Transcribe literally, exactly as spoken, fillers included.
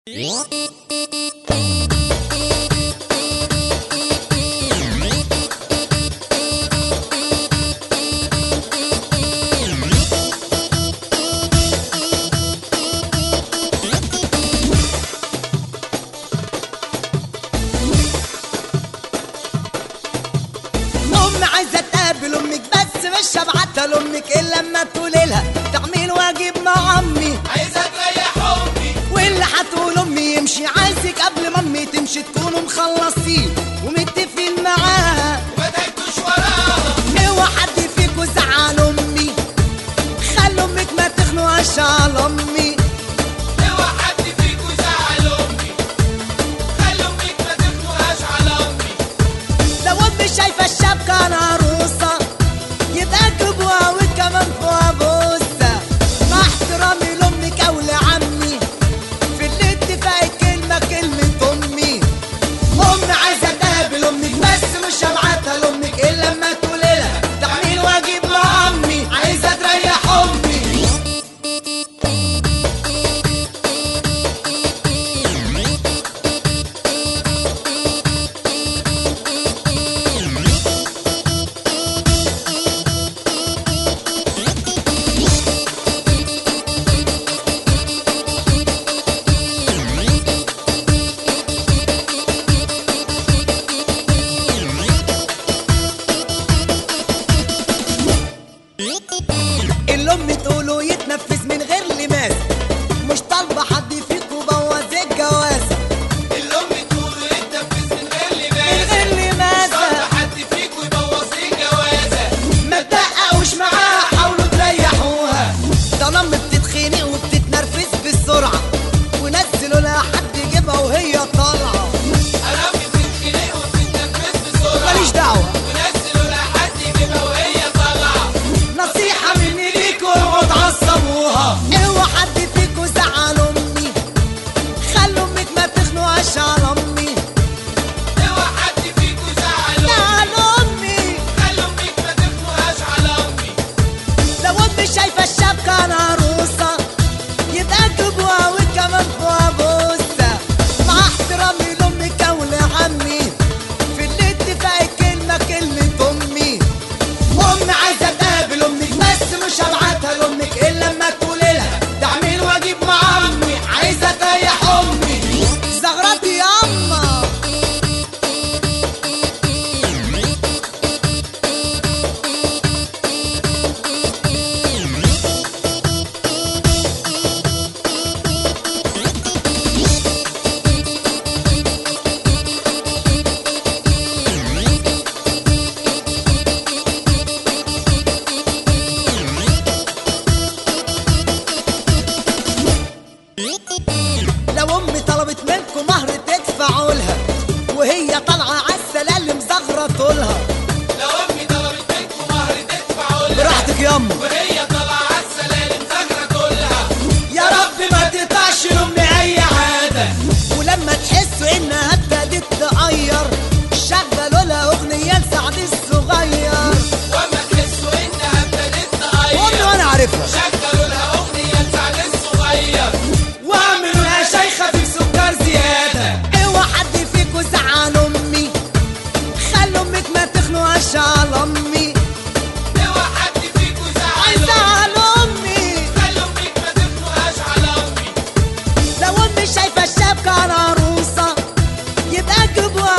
عايزة تقابل امك بس مش هبعتها لامك الا لما تقولي لها تعمل واجب مع امي. عايزة تريح امي واللي هتقول امي يمشي. عايزك قبل ما امي تمشي تكونوا مخلصين ومتفقين معاها وما تعبتوش وراها. اوعى حد فيكوا زعل امي، خلي امك ما تخنقهاش على امي. اوعى حد فيكوا زعل امي، خلي امك ما تخنقهاش على امي. لو امي شايفة الشبكة انا عروسة يبقى جيبوها وكمان فوقها بوسة. مع احترامي لامك او لعمي في الاتفاق كلمة كلمة امي. امي عايزة تقابل امك بس مش هبعتها لامك الا لما تقولي لها تعمل واجب مع امي. عايزة تريح امي اللي امي تقوله يتنفذ من غير لماس. مش طالبة حد فيكوا بوظ الجوازة. اللي امي تقوله يتنفذ من غير من لماذا. غير لماذا صعب حد فيكوا يبوظ لي جوازة. ما تدققوش معاها، حاولوا تريحوها. ده لما بتتخنق وبتتنرفز بالسرعة ونزلوا لها حد يجيبها وهي طالعة. انا امي بتتخنق وبتتنفس بسرعة ماليش دعوة، ونزلوا لها حد يجيبها وهي طالعة. نصيحة مني ليكوا اوعوا تعصبوها. اوعى حد فيكوا زعل امي، خلوا امك ما تخنقهاش على امي. اوعى حد فيكوا زعل امي، زعل امي. خلي امك ما تخنقهاش على امي. لو امي شايفة الشبكة انا عروسة يبقى جيبوها وكمان فوقها بوسة. مع احترامي لامك او لعمي في الاتفاق كلمة كلمة امي. امي عايزة تقابل امك بس مش هبعتها لامك الا لما تقولي لها تعمل واجب مع امي. عايزة تريح امي. زغرتي ياما لو امي طلبت منكم مهر تدفعوا لها وهي طالعه عالسلالم زغرطوا لها. لو امي طلبت منكم مهر تدفعوا لها براحتك ياما، وهي طالعة عالسلالم زغرة لها. يا رب ما تقطعش لامي اي عاده. ولما تحسوا انها ابتدت تغير شغلوا لها اغنيه لسعد الصغير. وما تحسوا انها ابتدت تغير امي وانا عارفها شغلوا لها اغنية لسعد الصغير. واعملوا لها شاي خفيف سكر زياده. اوعى حد فيكوا زعل امي، خلوا امك ما تخنقهاش على امي. اوعى حد فيكوا زعل امي، زعل امي. خلي امك ما تخنقهاش على امي. لو امي شايفة الشبكة انا عروسة يبقى جيبوها